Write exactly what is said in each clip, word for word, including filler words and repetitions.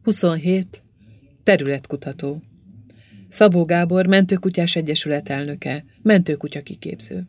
huszonhét. Területkutató. Szabó Gábor, Mentőkutyás Egyesület elnöke, mentőkutya kiképző.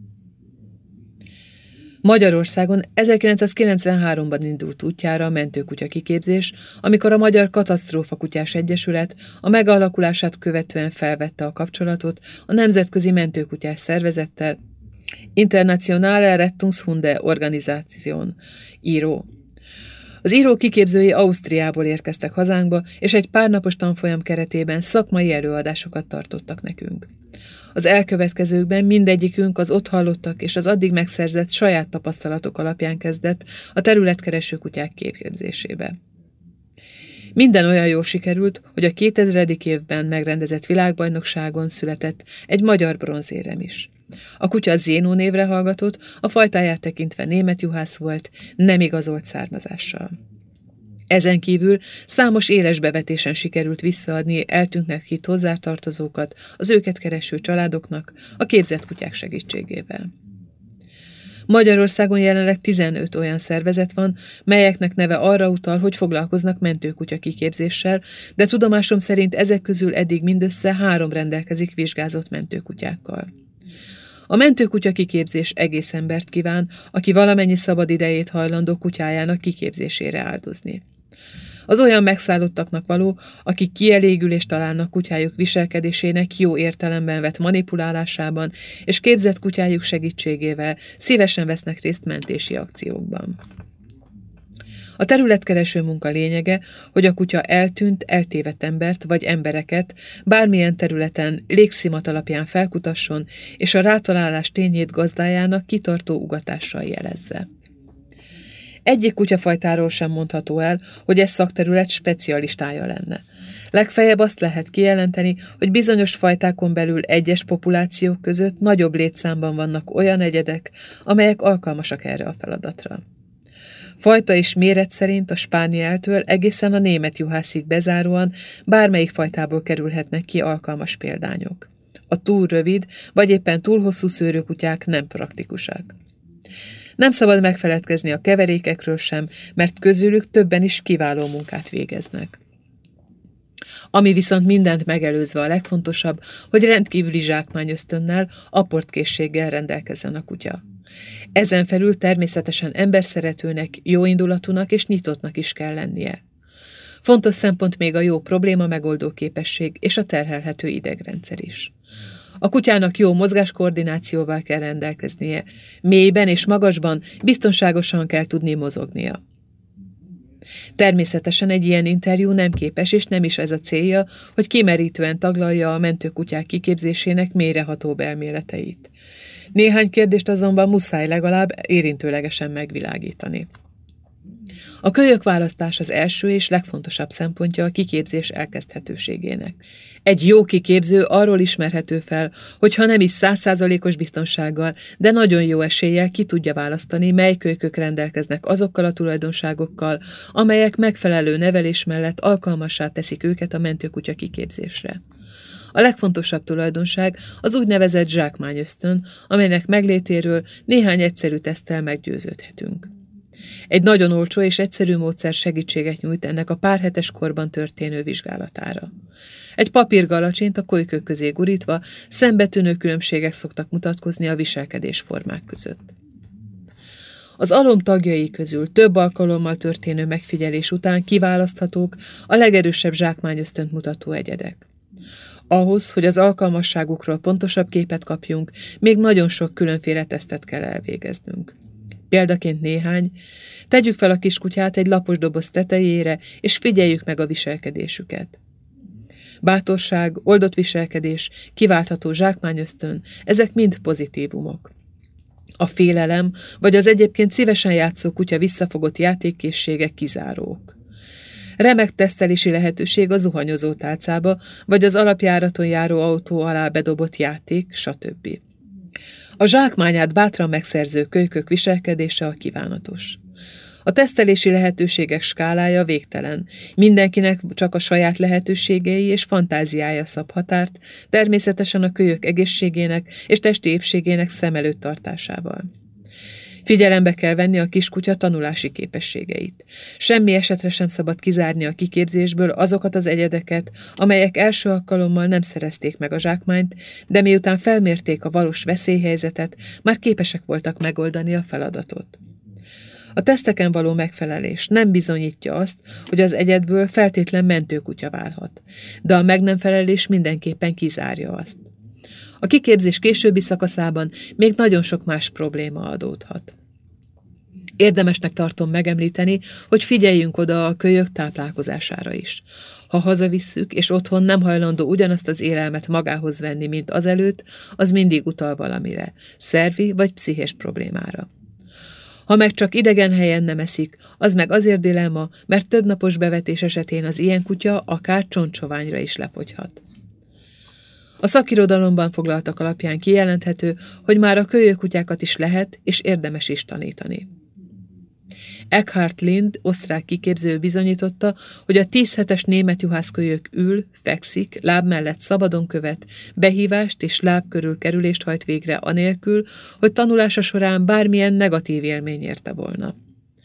Magyarországon ezerkilencszázkilencvenháromban indult útjára a mentőkutya kiképzés, amikor a Magyar Katasztrófakutyás Egyesület a megalakulását követően felvette a kapcsolatot a Nemzetközi Mentőkutyás Szervezettel, Internationale Rettungshunde Organisation, író. Az író kiképzői Ausztriából érkeztek hazánkba, és egy párnapos tanfolyam keretében szakmai előadásokat tartottak nekünk. Az elkövetkezőkben mindegyikünk az ott hallottak és az addig megszerzett saját tapasztalatok alapján kezdett a területkereső kutyák képzésébe. Minden olyan jól sikerült, hogy a kétezredik évben megrendezett világbajnokságon született egy magyar bronzérem is. A kutya Zénó névre hallgatott, a fajtáját tekintve német juhász volt, nem igazolt származással. Ezen kívül számos éles bevetésen sikerült visszaadni eltűntnek hitt hozzátartozókat az őket kereső családoknak a képzett kutyák segítségével. Magyarországon jelenleg tizenöt olyan szervezet van, melyeknek neve arra utal, hogy foglalkoznak mentőkutya kiképzéssel, de tudomásom szerint ezek közül eddig mindössze három rendelkezik vizsgázott mentőkutyákkal. A mentőkutya kiképzés egész embert kíván, aki valamennyi szabad idejét hajlandó kutyájának kiképzésére áldozni. Az olyan megszállottaknak való, akik kielégülést találnak kutyájuk viselkedésének jó értelemben vett manipulálásában, és képzett kutyájuk segítségével szívesen vesznek részt mentési akciókban. A területkereső munka lényege, hogy a kutya eltűnt, eltévedt embert vagy embereket bármilyen területen légszimat alapján felkutasson, és a rátalálás tényét gazdájának kitartó ugatással jelezze. Egyik kutyafajtáról sem mondható el, hogy ez szakterület specialistája lenne. Legfeljebb azt lehet kijelenteni, hogy bizonyos fajtákon belül egyes populációk között nagyobb létszámban vannak olyan egyedek, amelyek alkalmasak erre a feladatra. Fajta és méret szerint a spánieltől egészen a német juhászig bezáróan bármelyik fajtából kerülhetnek ki alkalmas példányok. A túl rövid, vagy éppen túl hosszú szőrőkutyák nem praktikusak. Nem szabad megfeledkezni a keverékekről sem, mert közülük többen is kiváló munkát végeznek. Ami viszont mindent megelőzve a legfontosabb, hogy rendkívüli zsákmányösztönnel, apportkészséggel rendelkezzen a kutya. Ezen felül természetesen emberszeretőnek, jóindulatúnak és nyitottnak is kell lennie. Fontos szempont még a jó probléma megoldó képesség és a terhelhető idegrendszer is. A kutyának jó mozgáskoordinációval kell rendelkeznie, mélyben és magasban biztonságosan kell tudni mozognia. Természetesen egy ilyen interjú nem képes, és nem is ez a célja, hogy kimerítően taglalja a mentőkutyák kiképzésének mélyrehatóbb elméleteit. Néhány kérdést azonban muszáj legalább érintőlegesen megvilágítani. A kölyök választás az első és legfontosabb szempontja a kiképzés elkezdhetőségének. Egy jó kiképző arról ismerhető fel, hogyha nem is száz százalékos biztonsággal, de nagyon jó eséllyel ki tudja választani, mely kölykök rendelkeznek azokkal a tulajdonságokkal, amelyek megfelelő nevelés mellett alkalmassá teszik őket a mentőkutya kiképzésre. A legfontosabb tulajdonság az úgynevezett zsákmányösztön, amelynek meglétéről néhány egyszerű teszttel meggyőződhetünk. Egy nagyon olcsó és egyszerű módszer segítséget nyújt ennek a pár hetes korban történő vizsgálatára. Egy papírgalacsint a kolykök közé gurítva szembetűnő különbségek szoktak mutatkozni a viselkedésformák között. Az alom tagjai közül több alkalommal történő megfigyelés után kiválaszthatók a legerősebb zsákmányösztönt mutató egyedek. Ahhoz, hogy az alkalmasságukról pontosabb képet kapjunk, még nagyon sok különféle tesztet kell elvégeznünk. Példaként néhány, tegyük fel a kiskutyát egy lapos doboz tetejére, és figyeljük meg a viselkedésüket. Bátorság, oldott viselkedés, kiváltható zsákmányösztön, ezek mind pozitívumok. A félelem, vagy az egyébként szívesen játszó kutya visszafogott játékkészsége kizárók. Remek tesztelési lehetőség a zuhanyozó tálcába, vagy az alapjáraton járó autó alá bedobott játék, stb. A zsákmányát bátran megszerző kölykök viselkedése a kívánatos. A tesztelési lehetőségek skálája végtelen. Mindenkinek csak a saját lehetőségei és fantáziája szab határt, természetesen a kölyök egészségének és testi épségének szem előtt tartásával. Figyelembe kell venni a kiskutya tanulási képességeit. Semmi esetre sem szabad kizárni a kiképzésből azokat az egyedeket, amelyek első alkalommal nem szerezték meg a zsákmányt, de miután felmérték a valós veszélyhelyzetet, már képesek voltak megoldani a feladatot. A teszteken való megfelelés nem bizonyítja azt, hogy az egyedből feltétlen mentőkutya válhat, de a meg nem felelés mindenképpen kizárja azt. A kiképzés későbbi szakaszában még nagyon sok más probléma adódhat. Érdemesnek tartom megemlíteni, hogy figyeljünk oda a kölyök táplálkozására is. Ha hazavisszük, és otthon nem hajlandó ugyanazt az élelmet magához venni, mint azelőtt, az mindig utal valamire, szervi vagy pszichés problémára. Ha meg csak idegen helyen nem eszik, az meg azért dilemma, mert több napos bevetés esetén az ilyen kutya akár csontsoványra is lefogyhat. A szakirodalomban foglaltak alapján kijelenthető, hogy már a kölyökkutyákat is lehet és érdemes is tanítani. Eckhard Lind, osztrák kiképző bizonyította, hogy a tíz hetes német juhászkölyök ül, fekszik, láb mellett szabadon követ, behívást és láb körül kerülést hajt végre anélkül, hogy tanulása során bármilyen negatív élmény érte volna.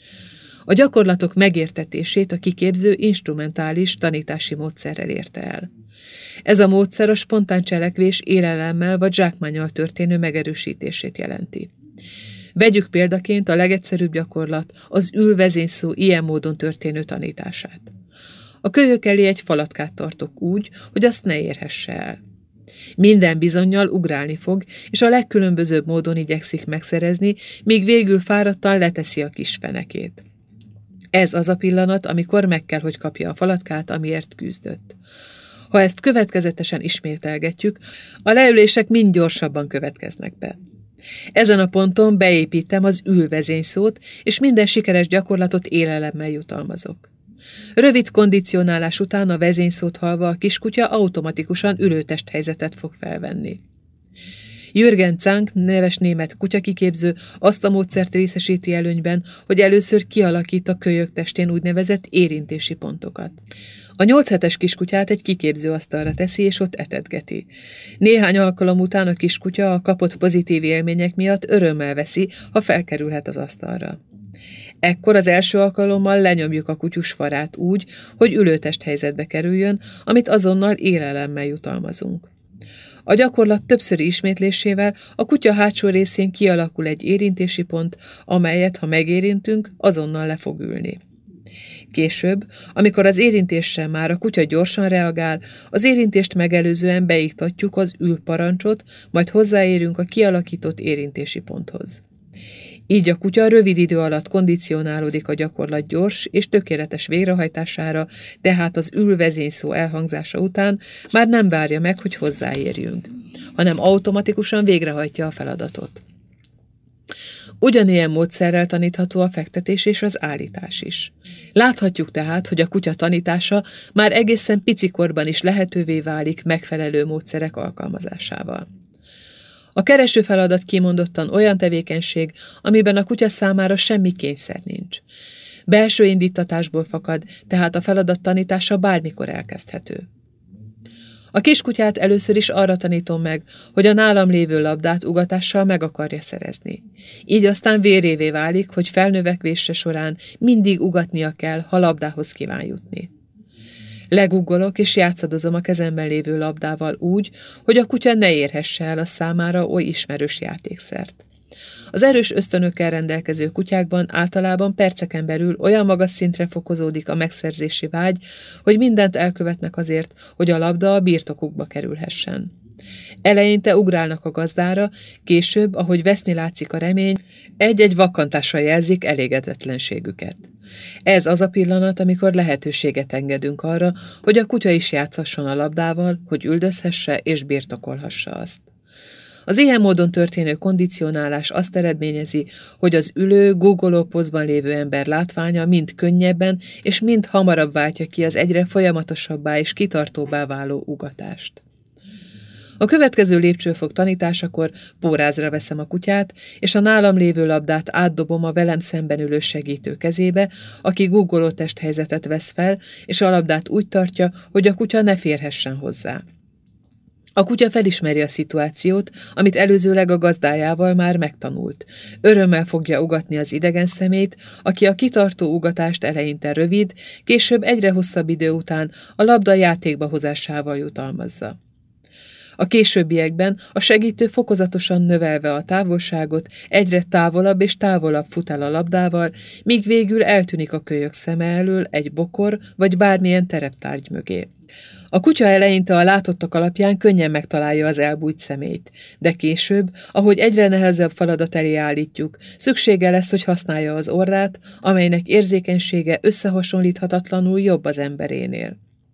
A gyakorlatok megértetését a kiképző instrumentális tanítási módszerrel érte el. Ez a módszer a spontán cselekvés élelemmel vagy zsákmánnyal történő megerősítését jelenti. Vegyük példaként a legegyszerűbb gyakorlat, az ül-vezényszó ilyen módon történő tanítását. A kölyök elé egy falatkát tartok úgy, hogy azt ne érhesse el. Minden bizonnyal ugrálni fog, és a legkülönbözőbb módon igyekszik megszerezni, míg végül fáradtan leteszi a kis fenekét. Ez az a pillanat, amikor meg kell, hogy kapja a falatkát, amiért küzdött. Ha ezt következetesen ismételgetjük, a leülések mind gyorsabban következnek be. Ezen a ponton beépítem az ül-vezényszót, és minden sikeres gyakorlatot élelemmel jutalmazok. Rövid kondicionálás után a vezényszót hallva a kiskutya automatikusan ülőtesthelyzetet fog felvenni. Jürgen Zank, neves német kutyakiképző azt a módszert részesíti előnyben, hogy először kialakít a kölyök testén úgynevezett érintési pontokat. A nyolc hetes kiskutyát egy kiképző asztalra teszi, és ott etetgeti. Néhány alkalom után a kiskutya a kapott pozitív élmények miatt örömmel veszi, ha felkerülhet az asztalra. Ekkor az első alkalommal lenyomjuk a kutyus farát úgy, hogy ülőtest helyzetbe kerüljön, amit azonnal élelemmel jutalmazunk. A gyakorlat többszöri ismétlésével a kutya hátsó részén kialakul egy érintési pont, amelyet, ha megérintünk, azonnal le fog ülni. Később, amikor az érintésre már a kutya gyorsan reagál, az érintést megelőzően beiktatjuk az ülparancsot, majd hozzáérünk a kialakított érintési ponthoz. Így a kutya rövid idő alatt kondicionálódik a gyakorlat gyors és tökéletes végrehajtására, tehát az ül-vezényszó elhangzása után már nem várja meg, hogy hozzáérjünk, hanem automatikusan végrehajtja a feladatot. Ugyanilyen módszerrel tanítható a fektetés és az állítás is. Láthatjuk tehát, hogy a kutya tanítása már egészen picikorban is lehetővé válik megfelelő módszerek alkalmazásával. A kereső feladat kimondottan olyan tevékenység, amiben a kutya számára semmi kényszer nincs. Belső indítatásból fakad, tehát a feladat tanítása bármikor elkezdhető. A kiskutyát először is arra tanítom meg, hogy a nálam lévő labdát ugatással meg akarja szerezni. Így aztán vérévé válik, hogy felnövekvése során mindig ugatnia kell, ha labdához kíván jutni. Leguggolok és játszadozom a kezemben lévő labdával úgy, hogy a kutya ne érhesse el a számára oly ismerős játékszert. Az erős ösztönökkel rendelkező kutyákban általában perceken belül olyan magas szintre fokozódik a megszerzési vágy, hogy mindent elkövetnek azért, hogy a labda a birtokukba kerülhessen. Eleinte ugrálnak a gazdára, később, ahogy veszni látszik a remény, egy-egy vakkantással jelzik elégedetlenségüket. Ez az a pillanat, amikor lehetőséget engedünk arra, hogy a kutya is játszhasson a labdával, hogy üldözhesse és birtokolhassa azt. Az ilyen módon történő kondicionálás azt eredményezi, hogy az ülő, guggoló pozban lévő ember látványa mind könnyebben és mind hamarabb váltja ki az egyre folyamatosabbá és kitartóbbá váló ugatást. A következő lépcsőfok tanításakor pórázra veszem a kutyát, és a nálam lévő labdát átdobom a velem szemben ülő segítő kezébe, aki guggoló testhelyzetet vesz fel, és a labdát úgy tartja, hogy a kutya ne férhessen hozzá. A kutya felismeri a szituációt, amit előzőleg a gazdájával már megtanult. Örömmel fogja ugatni az idegen szemét, aki a kitartó ugatást eleinte rövid, később egyre hosszabb idő után a labda játékba hozásával jutalmazza. A későbbiekben a segítő fokozatosan növelve a távolságot egyre távolabb és távolabb fut el a labdával, míg végül eltűnik a kölyök szeme elől egy bokor vagy bármilyen tereptárgy mögé. A kutya eleinte a látottak alapján könnyen megtalálja az elbújt személyt, de később, ahogy egyre nehezebb feladat elé állítjuk, szüksége lesz, hogy használja az orrát, amelynek érzékenysége összehasonlíthatatlanul jobb az emberénél.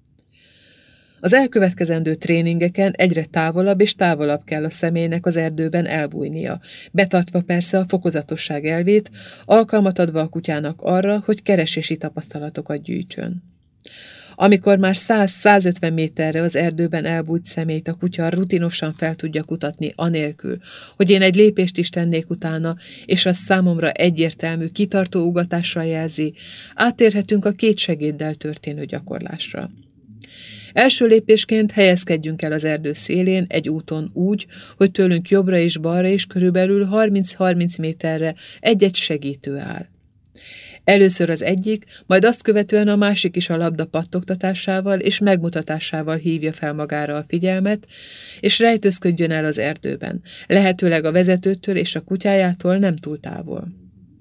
Az elkövetkezendő tréningeken egyre távolabb és távolabb kell a személynek az erdőben elbújnia, betartva persze a fokozatosság elvét, alkalmat adva a kutyának arra, hogy keresési tapasztalatokat gyűjtsön. Amikor már száz-százötven méterre az erdőben elbújt személyt a kutya rutinosan fel tudja kutatni anélkül, hogy én egy lépést is tennék utána, és az számomra egyértelmű, kitartó ugatással jelzi, átérhetünk a két segéddel történő gyakorlásra. Első lépésként helyezkedjünk el az erdő szélén egy úton úgy, hogy tőlünk jobbra és balra is körülbelül harminc-harminc méterre egy-egy segítő áll. Először az egyik, majd azt követően a másik is a labda pattogtatásával és megmutatásával hívja fel magára a figyelmet, és rejtőzködjön el az erdőben, lehetőleg a vezetőtől és a kutyájától nem túl távol.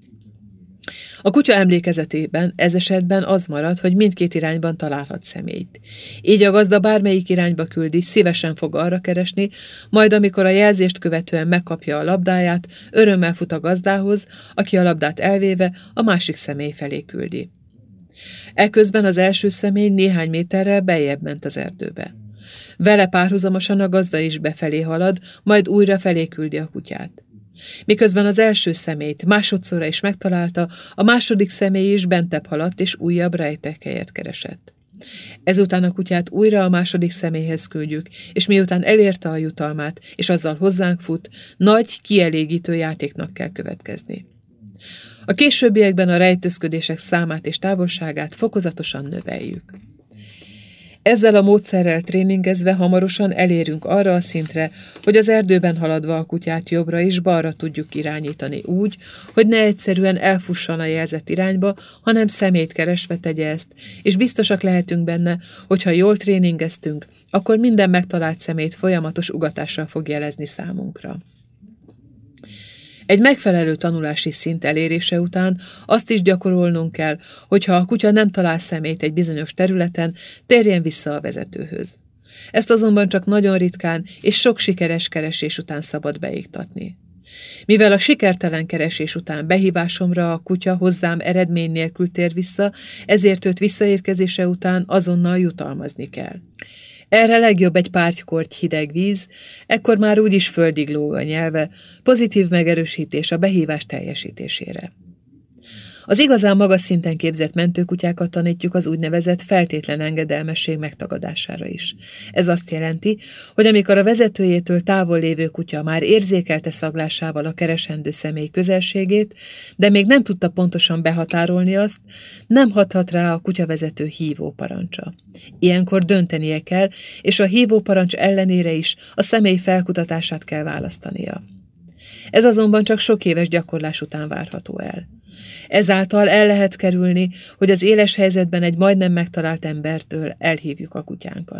A kutya emlékezetében ez esetben az marad, hogy mindkét irányban találhat személyt. Így a gazda bármelyik irányba küldi, szívesen fog arra keresni, majd amikor a jelzést követően megkapja a labdáját, örömmel fut a gazdához, aki a labdát elvéve a másik személy felé küldi. Eközben az első személy néhány méterrel beljebb ment az erdőbe. Vele párhuzamosan a gazda is befelé halad, majd újra felé küldi a kutyát. Miközben az első személyt másodszorra is megtalálta, a második személy is bentebb haladt és újabb rejtekhelyet keresett. Ezután a kutyát újra a második személyhez küldjük, és miután elérte a jutalmát, és azzal hozzánk fut, nagy, kielégítő játéknak kell következni. A későbbiekben a rejtőzködések számát és távolságát fokozatosan növeljük. Ezzel a módszerrel tréningezve hamarosan elérünk arra a szintre, hogy az erdőben haladva a kutyát jobbra és balra tudjuk irányítani úgy, hogy ne egyszerűen elfusson a jelzett irányba, hanem szemét keresve tegye ezt, és biztosak lehetünk benne, hogy ha jól tréningeztünk, akkor minden megtalált szemét folyamatos ugatással fog jelezni számunkra. Egy megfelelő tanulási szint elérése után azt is gyakorolnunk kell, hogyha a kutya nem talál személyt egy bizonyos területen, térjen vissza a vezetőhöz. Ezt azonban csak nagyon ritkán és sok sikeres keresés után szabad beiktatni. Mivel a sikertelen keresés után behívásomra a kutya hozzám eredmény nélkül tér vissza, ezért őt visszaérkezése után azonnal jutalmazni kell. Erre legjobb egy pártykorty hideg víz, ekkor már úgyis földig lóg a nyelve, pozitív megerősítés a behívás teljesítésére. Az igazán magas szinten képzett mentőkutyákat tanítjuk az úgynevezett feltétlen engedelmesség megtagadására is. Ez azt jelenti, hogy amikor a vezetőjétől távol lévő kutya már érzékelte szaglásával a keresendő személy közelségét, de még nem tudta pontosan behatárolni azt, nem hathat rá a kutyavezető hívóparancsa. Ilyenkor döntenie kell, és a hívóparancs ellenére is a személy felkutatását kell választania. Ez azonban csak sok éves gyakorlás után várható el. Ezáltal el lehet kerülni, hogy az éles helyzetben egy majdnem megtalált embertől elhívjuk a kutyánkat.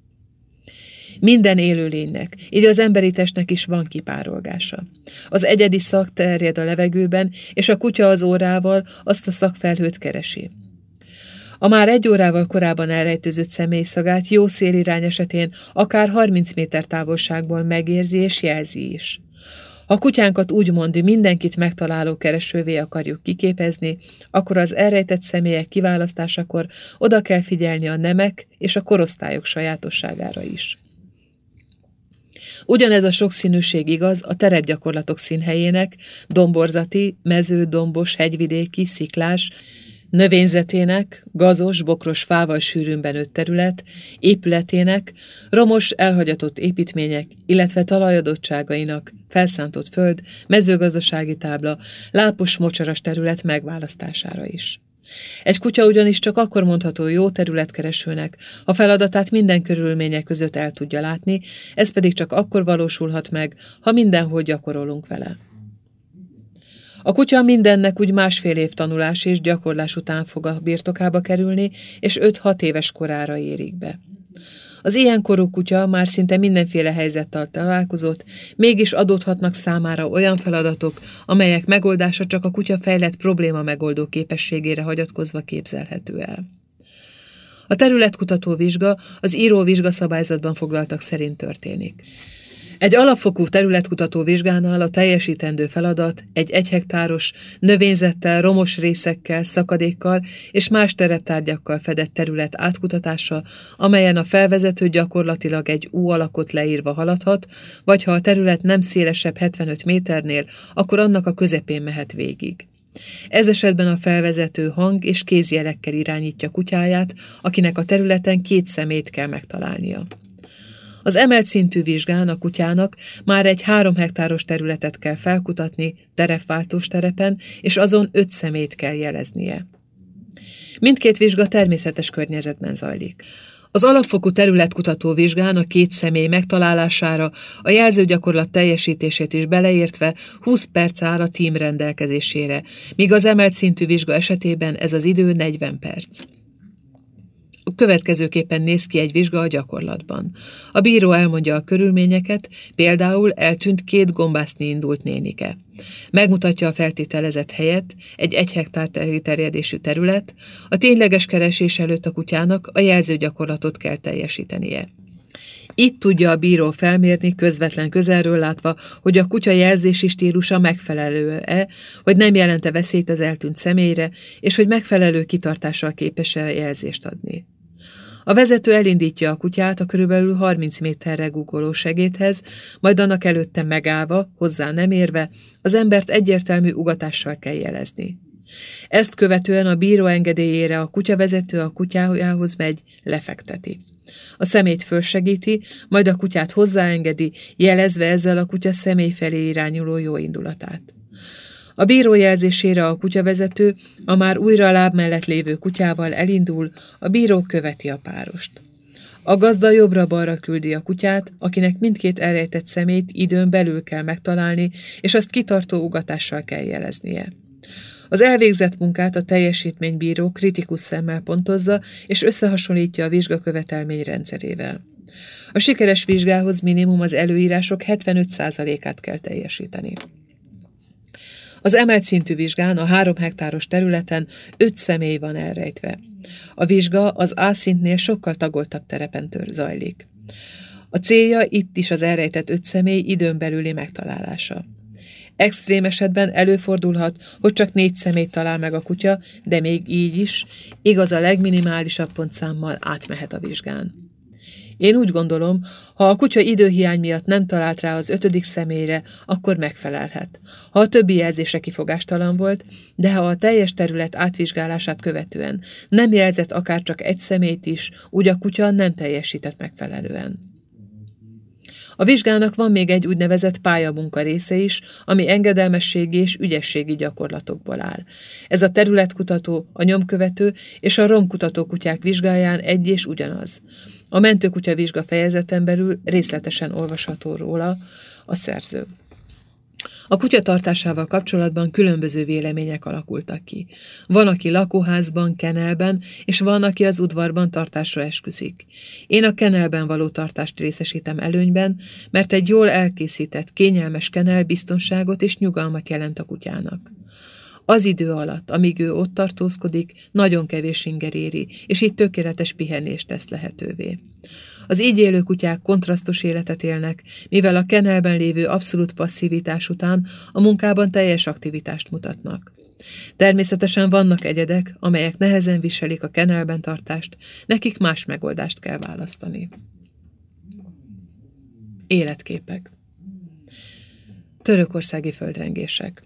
Minden élőlénynek, így az emberi testnek is van kipárolgása. Az egyedi szag terjed a levegőben, és a kutya az órával azt a szagfelhőt keresi. A már egy órával korábban elrejtőzött személy szagát jó szélirány esetén akár harminc méter távolságból megérzi és jelzi is. Ha a kutyánkat úgymond mindenkit megtaláló keresővé akarjuk kiképezni, akkor az elrejtett személyek kiválasztásakor oda kell figyelni a nemek és a korosztályok sajátosságára is. Ugyanez a sokszínűség igaz a terepgyakorlatok színhelyének, domborzati, mező, dombos, hegyvidéki, sziklás, növényzetének, gazos, bokros fával sűrűn benőtt terület, épületének, romos, elhagyatott építmények, illetve talajadottságainak, felszántott föld, mezőgazdasági tábla, lápos, mocsaras terület megválasztására is. Egy kutya ugyanis csak akkor mondható jó területkeresőnek, ha feladatát minden körülmények között el tudja látni, ez pedig csak akkor valósulhat meg, ha mindenhol gyakorolunk vele. A kutya mindennek úgy másfél év tanulás és gyakorlás után fog a birtokába kerülni, és öt-hat éves korára érik be. Az ilyenkorú kutya már szinte mindenféle helyzettel találkozott, mégis adódhatnak számára olyan feladatok, amelyek megoldása csak a kutya fejlett probléma megoldó képességére hagyatkozva képzelhető el. A területkutató vizsga az író vizsgaszabályzatban foglaltak szerint történik. Egy alapfokú területkutató vizsgánál a teljesítendő feladat egy egy hektáros, növényzettel, romos részekkel, szakadékkal és más tereptárgyakkal fedett terület átkutatása, amelyen a felvezető gyakorlatilag egy U alakot leírva haladhat, vagy ha a terület nem szélesebb hetvenöt méternél, akkor annak a közepén mehet végig. Ez esetben a felvezető hang és kézjelekkel irányítja kutyáját, akinek a területen két szemét kell megtalálnia. Az emelt szintű vizsgán a kutyának már egy három hektáros területet kell felkutatni terepváltós terepen, és azon öt szemét kell jeleznie. Mindkét vizsga természetes környezetben zajlik. Az alapfokú területkutató vizsgán a két személy megtalálására, a jelzőgyakorlat teljesítését is beleértve húsz perc áll a tím rendelkezésére, míg az emelt szintű vizsga esetében ez az idő negyven perc. Következőképpen néz ki egy vizsga a gyakorlatban. A bíró elmondja a körülményeket, például eltűnt két gombászni indult nénike. Megmutatja a feltételezett helyet, egy egy hektár terjedésű terület, a tényleges keresés előtt a kutyának a jelzőgyakorlatot kell teljesítenie. Itt tudja a bíró felmérni közvetlen közelről látva, hogy a kutya jelzési stílusa megfelelő-e, vagy nem jelente veszélyt az eltűnt személyre, és hogy megfelelő kitartással képes-e jelzést adni. A vezető elindítja a kutyát a körülbelül harminc méterre guggoló segédhez, majd annak előtte megállva, hozzá nem érve, az embert egyértelmű ugatással kell jelezni. Ezt követően a bíró engedélyére a kutyavezető a kutyájához megy, lefekteti. A személyt fölsegíti, majd a kutyát hozzáengedi, jelezve ezzel a kutya személy felé irányuló jó indulatát. A bíró jelzésére a kutyavezető a már újra a láb mellett lévő kutyával elindul, a bíró követi a párost. A gazda jobbra-balra küldi a kutyát, akinek mindkét elrejtett szemét időn belül kell megtalálni, és azt kitartó ugatással kell jeleznie. Az elvégzett munkát a teljesítménybíró kritikus szemmel pontozza, és összehasonlítja a vizsgakövetelmény rendszerével. A sikeres vizsgához minimum az előírások hetvenöt százalékát kell teljesíteni. Az emelt szintű vizsgán a három hektáros területen öt személy van elrejtve. A vizsga az A szintnél sokkal tagoltabb terepen tör zajlik. A célja itt is az elrejtett öt személy időn belüli megtalálása. Extrém esetben előfordulhat, hogy csak négy személyt talál meg a kutya, de még így is, igaz a legminimálisabb pontszámmal átmehet a vizsgán. Én úgy gondolom, ha a kutya időhiány miatt nem talált rá az ötödik személyre, akkor megfelelhet. Ha a többi jelzése kifogástalan volt, de ha a teljes terület átvizsgálását követően nem jelzett akár csak egy személyt is, úgy a kutya nem teljesített megfelelően. A vizsgának van még egy úgynevezett pályamunka része is, ami engedelmességi és ügyességi gyakorlatokból áll. Ez a területkutató, a nyomkövető és a romkutató kutyák vizsgáján egy és ugyanaz. A mentőkutya vizsga fejezeten belül részletesen olvasható róla a szerző. A kutya tartásával kapcsolatban különböző vélemények alakultak ki. Van, aki lakóházban, kenelben, és van, aki az udvarban tartásra esküszik. Én a kenelben való tartást részesítem előnyben, mert egy jól elkészített, kényelmes kenel biztonságot és nyugalmat jelent a kutyának. Az idő alatt, amíg ő ott tartózkodik, nagyon kevés inger éri, és így tökéletes pihenést tesz lehetővé. Az így élő kutyák kontrasztos életet élnek, mivel a kenelben lévő abszolút passzivitás után a munkában teljes aktivitást mutatnak. Természetesen vannak egyedek, amelyek nehezen viselik a kenelben tartást, nekik más megoldást kell választani. Életképek. Törökországi földrengések.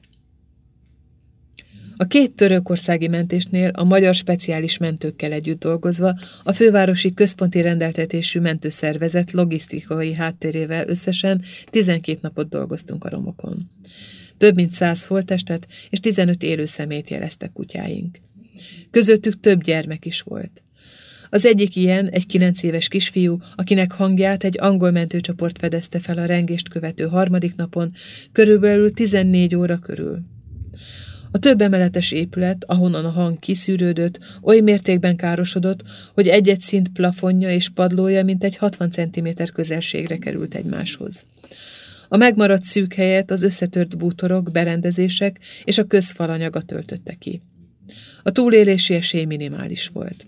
A két törökországi mentésnél a magyar speciális mentőkkel együtt dolgozva a fővárosi központi rendeltetésű mentőszervezet logisztikai háttérével összesen tizenkét napot dolgoztunk a romokon. Több mint száz holttestet és tizenöt élő szemét jeleztek kutyáink. Közöttük több gyermek is volt. Az egyik ilyen egy kilenc éves kisfiú, akinek hangját egy angol mentőcsoport fedezte fel a rengést követő harmadik napon, körülbelül tizennégy óra körül. A több emeletes épület, ahonnan a hang kiszűrődött, oly mértékben károsodott, hogy egy-egy szint plafonja és padlója mintegy hatvan centiméter közelségre került egymáshoz. A megmaradt szűk helyet az összetört bútorok, berendezések és a közfalanyaga töltötte ki. A túlélési esély minimális volt.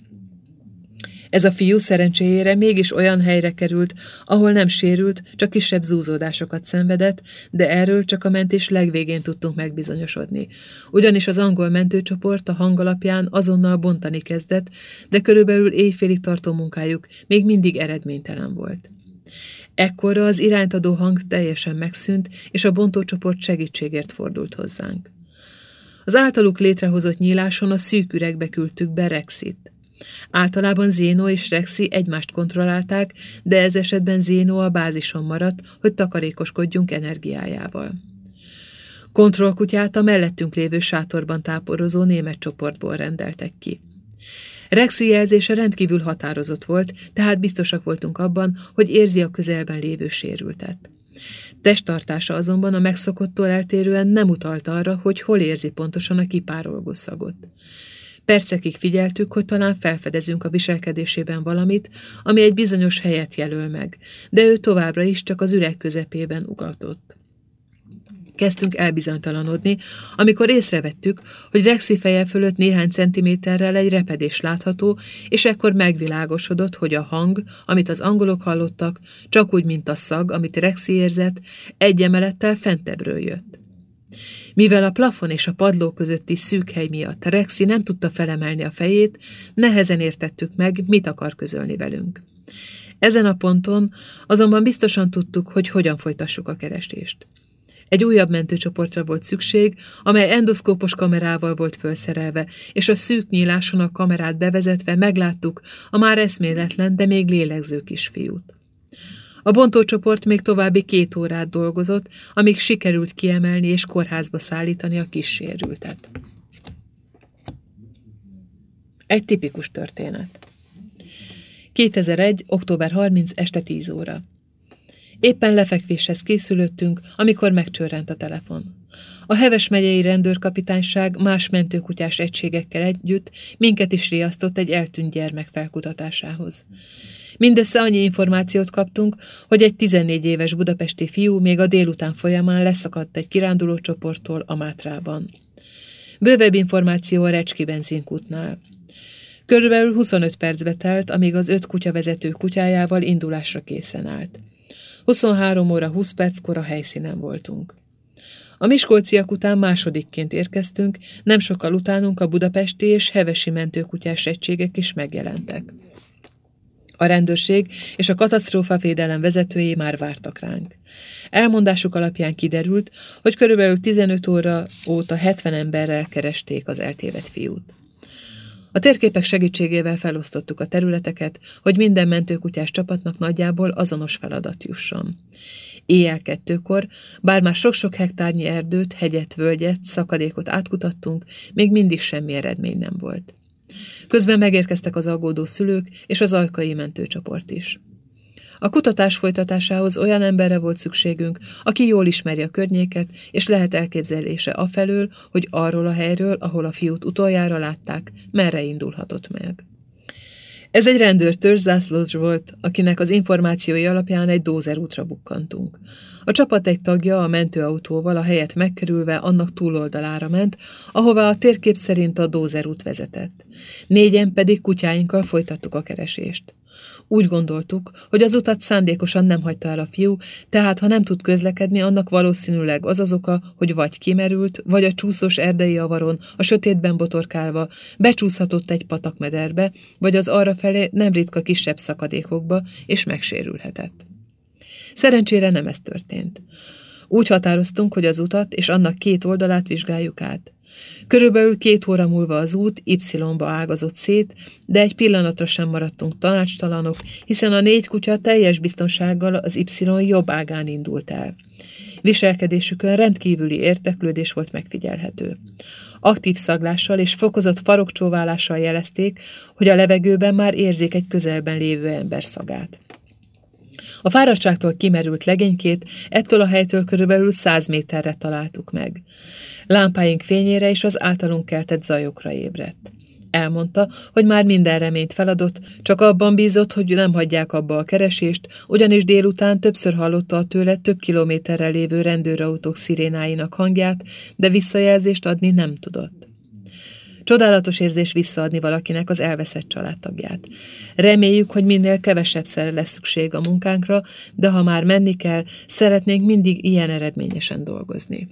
Ez a fiú szerencséjére mégis olyan helyre került, ahol nem sérült, csak kisebb zúzódásokat szenvedett, de erről csak a mentés legvégén tudtunk megbizonyosodni. Ugyanis az angol mentőcsoport a hang alapján azonnal bontani kezdett, de körülbelül éjfélig tartó munkájuk még mindig eredménytelen volt. Ekkorra az irányt adó hang teljesen megszűnt, és a bontócsoport segítségért fordult hozzánk. Az általuk létrehozott nyíláson a szűk üregbe küldtük be Rexit. Általában Zénó és Rexi egymást kontrollálták, de ez esetben Zénó a bázison maradt, hogy takarékoskodjunk energiájával. Kontrollkutyát a mellettünk lévő sátorban táborozó német csoportból rendeltek ki. Rexi jelzése rendkívül határozott volt, tehát biztosak voltunk abban, hogy érzi a közelben lévő sérültet. Testtartása azonban a megszokottól eltérően nem utalt arra, hogy hol érzi pontosan a kipárolgó szagot. Percekig figyeltük, hogy talán felfedezünk a viselkedésében valamit, ami egy bizonyos helyet jelöl meg, de ő továbbra is csak az üreg közepében ugatott. Kezdtünk elbizonytalanodni, amikor észrevettük, hogy Rexi feje fölött néhány centiméterrel egy repedés látható, és ekkor megvilágosodott, hogy a hang, amit az angolok hallottak, csak úgy, mint a szag, amit Rexi érzett, egy emelettel fentebbről jött. Mivel a plafon és a padló közötti szűk hely miatt Rexi nem tudta felemelni a fejét, nehezen értettük meg, mit akar közölni velünk. Ezen a ponton azonban biztosan tudtuk, hogy hogyan folytassuk a keresést. Egy újabb mentőcsoportra volt szükség, amely endoszkópos kamerával volt felszerelve, és a szűk nyíláson a kamerát bevezetve megláttuk a már eszméletlen, de még lélegző kisfiút. A bontócsoport még további két órát dolgozott, amíg sikerült kiemelni és kórházba szállítani a kísérültet. Egy tipikus történet. kétezer-egy. október harmincadika. este tíz óra. Éppen lefekvéshez készülöttünk, amikor megcsörrent a telefon. A Heves megyei rendőrkapitányság más mentőkutyás egységekkel együtt minket is riasztott egy eltűnt gyermek felkutatásához. Mindössze annyi információt kaptunk, hogy egy tizennégy éves budapesti fiú még a délután folyamán leszakadt egy kiránduló csoporttól a Mátrában. Bővebb információ a Recski benzinkútnál. Körülbelül huszonöt percbe telt, amíg az öt kutyavezető kutyájával indulásra készen állt. huszonhárom óra húsz perckor a helyszínen voltunk. A miskolciak után másodikként érkeztünk, nem sokkal utánunk a budapesti és hevesi mentőkutyás egységek is megjelentek. A rendőrség és a katasztrófavédelem vezetői már vártak ránk. Elmondásuk alapján kiderült, hogy körülbelül tizenöt óra óta hetven emberrel keresték az eltévedt fiút. A térképek segítségével felosztottuk a területeket, hogy minden mentőkutyás csapatnak nagyjából azonos feladat jusson. Éjjel kettőkor, bár már sok-sok hektárnyi erdőt, hegyet, völgyet, szakadékot átkutattunk, még mindig semmi eredmény nem volt. Közben megérkeztek az aggódó szülők és az ajkai mentőcsoport is. A kutatás folytatásához olyan emberre volt szükségünk, aki jól ismeri a környéket, és lehet elképzelése afelől, hogy arról a helyről, ahol a fiút utoljára látták, merre indulhatott meg. Ez egy rendőr törzszászlós volt, akinek az információi alapján egy dózerútra bukkantunk. A csapat egy tagja a mentőautóval a helyet megkerülve annak túloldalára ment, ahová a térkép szerint a dózerút vezetett. Négyen pedig kutyáinkkal folytattuk a keresést. Úgy gondoltuk, hogy az utat szándékosan nem hagyta el a fiú, tehát ha nem tud közlekedni, annak valószínűleg az az oka, hogy vagy kimerült, vagy a csúszós erdei avaron, a sötétben botorkálva becsúszhatott egy patakmederbe, vagy az arrafelé nem ritka kisebb szakadékokba, és megsérülhetett. Szerencsére nem ez történt. Úgy határoztunk, hogy az utat és annak két oldalát vizsgáljuk át. Körülbelül két óra múlva az út Y-ba ágazott szét, de egy pillanatra sem maradtunk tanácstalanok, hiszen a négy kutya teljes biztonsággal az Y jobb ágán indult el. Viselkedésükön rendkívüli érdeklődés volt megfigyelhető. Aktív szaglással és fokozott farokcsóválással jelezték, hogy a levegőben már érzik egy közelben lévő ember szagát. A fáradtságtól kimerült legénykét ettől a helytől körülbelül száz méterre találtuk meg. Lámpáink fényére és az általunk keltett zajokra ébredt. Elmondta, hogy már minden reményt feladott, csak abban bízott, hogy nem hagyják abba a keresést, ugyanis délután többször hallotta a tőle több kilométerre lévő rendőrautók szirénáinak hangját, de visszajelzést adni nem tudott. Csodálatos érzés visszaadni valakinek az elveszett családtagját. Reméljük, hogy minél kevesebbszer lesz szükség a munkánkra, de ha már menni kell, szeretnénk mindig ilyen eredményesen dolgozni.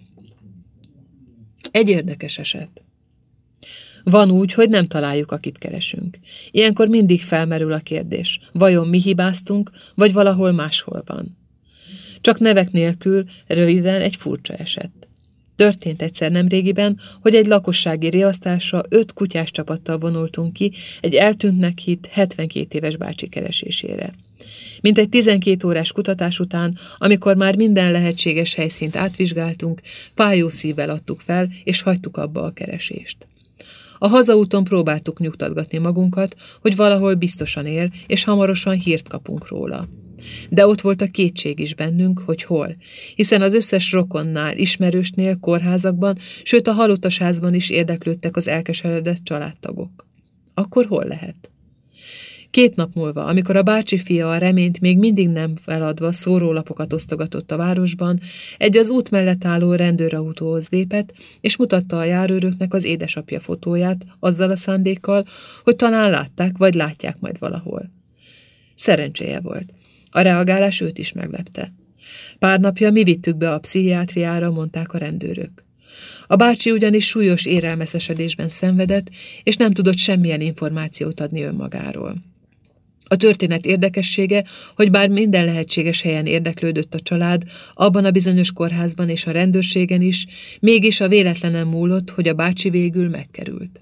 Egy érdekes eset. Van úgy, hogy nem találjuk, akit keresünk. Ilyenkor mindig felmerül a kérdés, vajon mi hibáztunk, vagy valahol máshol van. Csak nevek nélkül, röviden egy furcsa eset. Történt egyszer nemrégiben, hogy egy lakossági riasztásra öt kutyás csapattal vonultunk ki egy eltűntnek hitt hetvenkét éves bácsi keresésére. Mintegy tizenkét órás kutatás után, amikor már minden lehetséges helyszínt átvizsgáltunk, fájó szívvel adtuk fel, és hagytuk abba a keresést. A hazaúton próbáltuk nyugtatgatni magunkat, hogy valahol biztosan él, és hamarosan hírt kapunk róla. De ott volt a kétség is bennünk, hogy hol, hiszen az összes rokonnál, ismerősnél, kórházakban, sőt a halottasházban is érdeklődtek az elkeseredett családtagok. Akkor hol lehet? Két nap múlva, amikor a bácsi fia a reményt még mindig nem feladva szórólapokat osztogatott a városban, egy az út mellett álló rendőrautóhoz lépett, és mutatta a járőröknek az édesapja fotóját, azzal a szándékkal, hogy talán látták, vagy látják majd valahol. Szerencséje volt. A reagálás őt is meglepte. Pár napja mi vittük be a pszichiátriára, mondták a rendőrök. A bácsi ugyanis súlyos érelmeszesedésben szenvedett, és nem tudott semmilyen információt adni önmagáról. A történet érdekessége, hogy bár minden lehetséges helyen érdeklődött a család, abban a bizonyos kórházban és a rendőrségen is, mégis a véletlenen múlott, hogy a bácsi végül megkerült.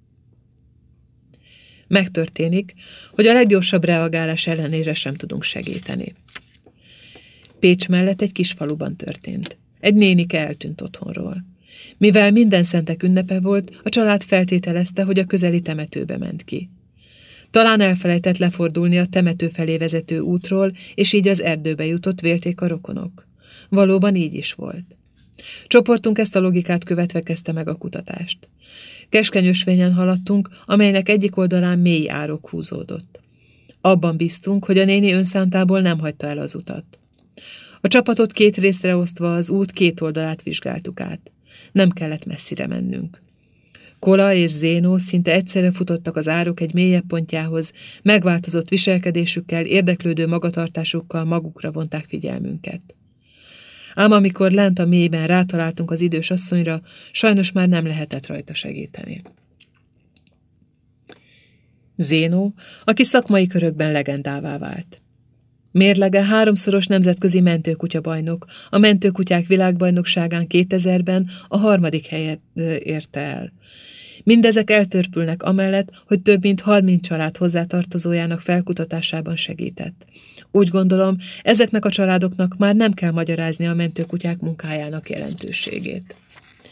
Megtörténik, hogy a leggyorsabb reagálás ellenére sem tudunk segíteni. Pécs mellett egy kis faluban történt. Egy nénike eltűnt otthonról. Mivel minden szentek ünnepe volt, a család feltételezte, hogy a közeli temetőbe ment ki. Talán elfelejtett lefordulni a temető felé vezető útról, és így az erdőbe jutott, vélték a rokonok. Valóban így is volt. Csoportunk ezt a logikát követve kezdte meg a kutatást. Keskeny ösvényen haladtunk, amelynek egyik oldalán mély árok húzódott. Abban bíztunk, hogy a néni önszántából nem hagyta el az utat. A csapatot két részre osztva az út két oldalát vizsgáltuk át. Nem kellett messzire mennünk. Kola és Zénó szinte egyszerre futottak az árok egy mélyebb pontjához, megváltozott viselkedésükkel, érdeklődő magatartásukkal magukra vonták figyelmünket. Ám amikor lent a mélyben rátaláltunk az idős asszonyra, sajnos már nem lehetett rajta segíteni. Zénó, aki szakmai körökben legendává vált. Mérlege háromszoros nemzetközi mentőkutya-bajnok, a mentőkutyák világbajnokságán kétezerben a harmadik helyet érte el. Mindezek eltörpülnek amellett, hogy több mint harminc család hozzátartozójának felkutatásában segített. Úgy gondolom, ezeknek a családoknak már nem kell magyarázni a mentőkutyák munkájának jelentőségét.